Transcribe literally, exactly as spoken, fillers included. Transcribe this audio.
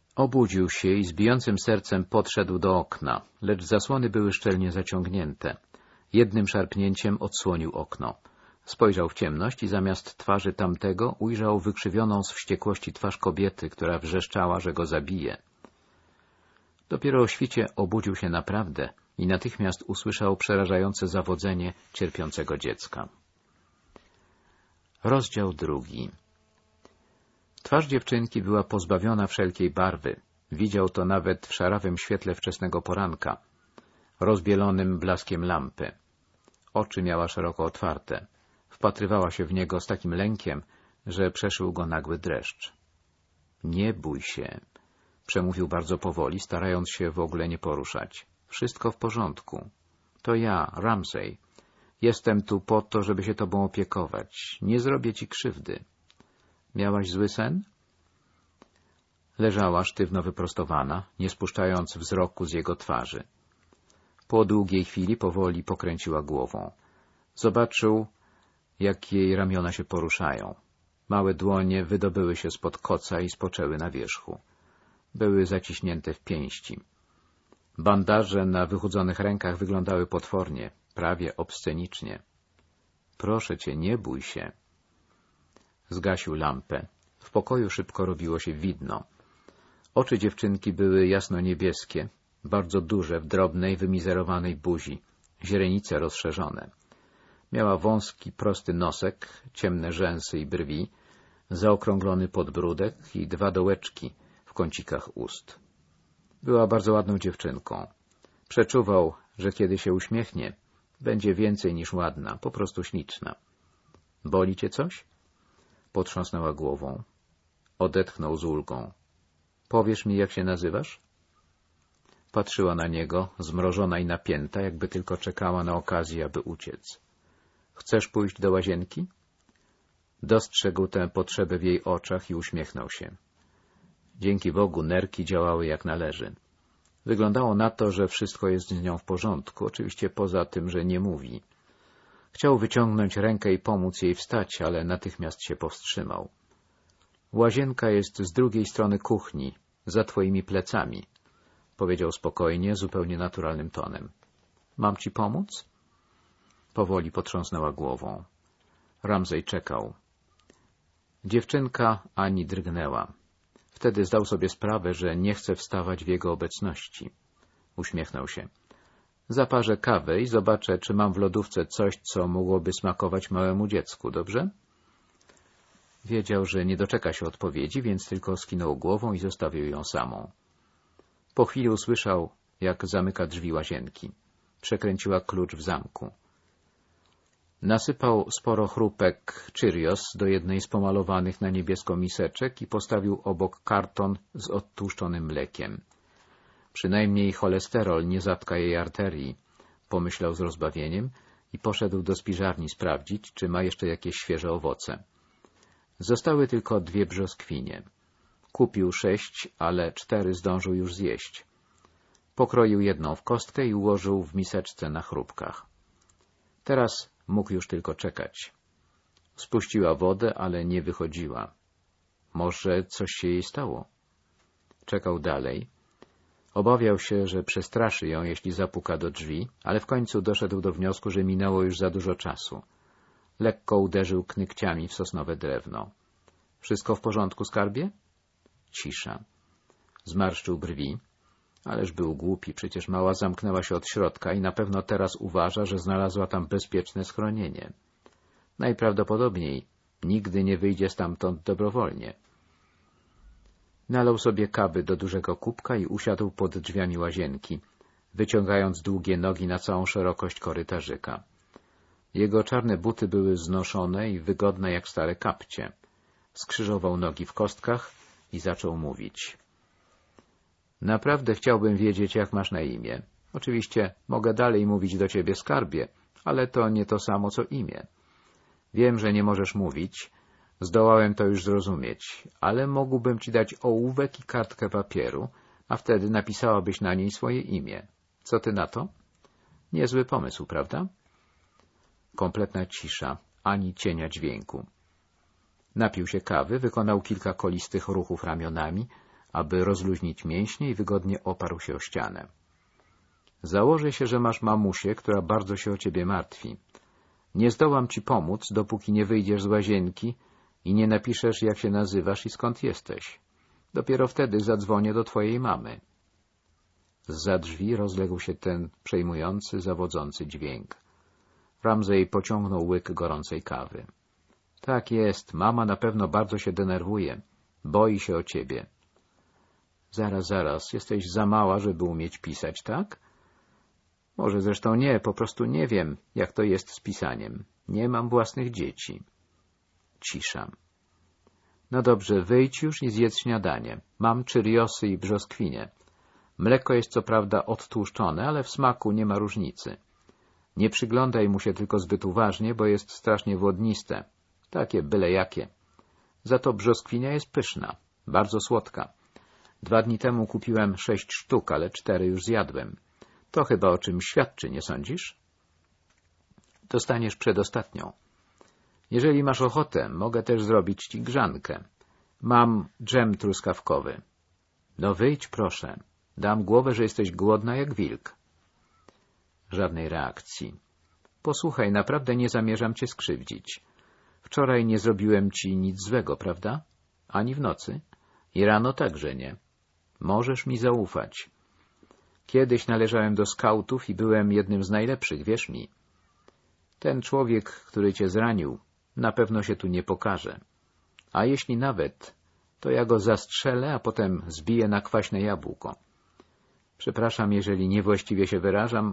Obudził się i z bijącym sercem podszedł do okna, lecz zasłony były szczelnie zaciągnięte. Jednym szarpnięciem odsłonił okno. Spojrzał w ciemność i zamiast twarzy tamtego ujrzał wykrzywioną z wściekłości twarz kobiety, która wrzeszczała, że go zabije. Dopiero o świcie obudził się naprawdę i natychmiast usłyszał przerażające zawodzenie cierpiącego dziecka. Rozdział drugi. Twarz dziewczynki była pozbawiona wszelkiej barwy. Widział to nawet w szarawym świetle wczesnego poranka, rozbielonym blaskiem lampy. Oczy miała szeroko otwarte. Wpatrywała się w niego z takim lękiem, że przeszył go nagły dreszcz. — Nie bój się — przemówił bardzo powoli, starając się w ogóle nie poruszać. — Wszystko w porządku. To ja, Ramsay. Jestem tu po to, żeby się tobą opiekować. Nie zrobię ci krzywdy. Miałaś zły sen? Leżała sztywno wyprostowana, nie spuszczając wzroku z jego twarzy. Po długiej chwili powoli pokręciła głową. Zobaczył, jak jej ramiona się poruszają. Małe dłonie wydobyły się spod koca i spoczęły na wierzchu. Były zaciśnięte w pięści. Bandaże na wychudzonych rękach wyglądały potwornie, prawie obscenicznie. — Proszę cię, nie bój się. Zgasił lampę. W pokoju szybko robiło się widno. Oczy dziewczynki były jasno-niebieskie, bardzo duże w drobnej, wymizerowanej buzi, źrenice rozszerzone. Miała wąski, prosty nosek, ciemne rzęsy i brwi, zaokrąglony podbródek i dwa dołeczki w kącikach ust. Była bardzo ładną dziewczynką. Przeczuwał, że kiedy się uśmiechnie, będzie więcej niż ładna, po prostu śliczna. — Boli cię coś? Potrząsnęła głową. Odetchnął z ulgą. — Powiesz mi, jak się nazywasz? Patrzyła na niego, zmrożona i napięta, jakby tylko czekała na okazję, aby uciec. — Chcesz pójść do łazienki? Dostrzegł tę potrzebę w jej oczach i uśmiechnął się. Dzięki Bogu nerki działały jak należy. Wyglądało na to, że wszystko jest z nią w porządku, oczywiście poza tym, że nie mówi. Chciał wyciągnąć rękę i pomóc jej wstać, ale natychmiast się powstrzymał. Łazienka jest z drugiej strony kuchni, za twoimi plecami, powiedział spokojnie, zupełnie naturalnym tonem. Mam ci pomóc? Powoli potrząsnęła głową. Ramsay czekał. Dziewczynka ani drgnęła. Wtedy zdał sobie sprawę, że nie chce wstawać w jego obecności. Uśmiechnął się. Zaparzę kawę i zobaczę, czy mam w lodówce coś, co mogłoby smakować małemu dziecku, dobrze? Wiedział, że nie doczeka się odpowiedzi, więc tylko skinął głową i zostawił ją samą. Po chwili usłyszał, jak zamyka drzwi łazienki. Przekręciła klucz w zamku. Nasypał sporo chrupek Cheerios do jednej z pomalowanych na niebiesko miseczek i postawił obok karton z odtłuszczonym mlekiem. Przynajmniej cholesterol nie zatka jej arterii, pomyślał z rozbawieniem i poszedł do spiżarni sprawdzić, czy ma jeszcze jakieś świeże owoce. Zostały tylko dwie brzoskwinie. Kupił sześć, ale cztery zdążył już zjeść. Pokroił jedną w kostkę i ułożył w miseczce na chrupkach. Teraz mógł już tylko czekać. Spuściła wodę, ale nie wychodziła. Może coś się jej stało? Czekał dalej. Obawiał się, że przestraszy ją, jeśli zapuka do drzwi, ale w końcu doszedł do wniosku, że minęło już za dużo czasu. Lekko uderzył knykciami w sosnowe drewno. — Wszystko w porządku, skarbie? Cisza. Zmarszczył brwi. Ależ był głupi, przecież mała zamknęła się od środka i na pewno teraz uważa, że znalazła tam bezpieczne schronienie. Najprawdopodobniej nigdy nie wyjdzie stamtąd dobrowolnie. Nalał sobie kawy do dużego kubka i usiadł pod drzwiami łazienki, wyciągając długie nogi na całą szerokość korytarzyka. Jego czarne buty były znoszone i wygodne jak stare kapcie. Skrzyżował nogi w kostkach i zaczął mówić. Naprawdę chciałbym wiedzieć, jak masz na imię. Oczywiście mogę dalej mówić do ciebie skarbie, ale to nie to samo, co imię. Wiem, że nie możesz mówić, zdołałem to już zrozumieć, ale mógłbym ci dać ołówek i kartkę papieru, a wtedy napisałabyś na niej swoje imię. Co ty na to? Niezły pomysł, prawda? Kompletna cisza, ani cienia dźwięku. Napił się kawy, wykonał kilka kolistych ruchów ramionami, aby rozluźnić mięśnie i wygodnie oparł się o ścianę. Założę się, że masz mamusię, która bardzo się o ciebie martwi. Nie zdołam ci pomóc, dopóki nie wyjdziesz z łazienki i nie napiszesz, jak się nazywasz i skąd jesteś. Dopiero wtedy zadzwonię do twojej mamy. Zza drzwi rozległ się ten przejmujący, zawodzący dźwięk. Ramsay pociągnął łyk gorącej kawy. Tak jest, mama na pewno bardzo się denerwuje. Boi się o ciebie. Zaraz, zaraz, jesteś za mała, żeby umieć pisać, tak? Może zresztą nie, po prostu nie wiem, jak to jest z pisaniem. Nie mam własnych dzieci. Cisza. No dobrze, wyjdź już i zjedz śniadanie. Mam czyriosy i brzoskwinie. Mleko jest co prawda odtłuszczone, ale w smaku nie ma różnicy. Nie przyglądaj mu się tylko zbyt uważnie, bo jest strasznie wodniste. Takie byle jakie. Za to brzoskwinia jest pyszna, bardzo słodka. Dwa dni temu kupiłem sześć sztuk, ale cztery już zjadłem. To chyba o czym świadczy, nie sądzisz? Dostaniesz przedostatnią. Jeżeli masz ochotę, mogę też zrobić ci grzankę. Mam dżem truskawkowy. No wyjdź, proszę. Dam głowę, że jesteś głodna jak wilk. Żadnej reakcji. Posłuchaj, naprawdę nie zamierzam cię skrzywdzić. Wczoraj nie zrobiłem ci nic złego, prawda? Ani w nocy. I rano także nie. Możesz mi zaufać. Kiedyś należałem do skautów i byłem jednym z najlepszych, wierz mi. Ten człowiek, który cię zranił, na pewno się tu nie pokaże. A jeśli nawet, to ja go zastrzelę, a potem zbiję na kwaśne jabłko. Przepraszam, jeżeli niewłaściwie się wyrażam,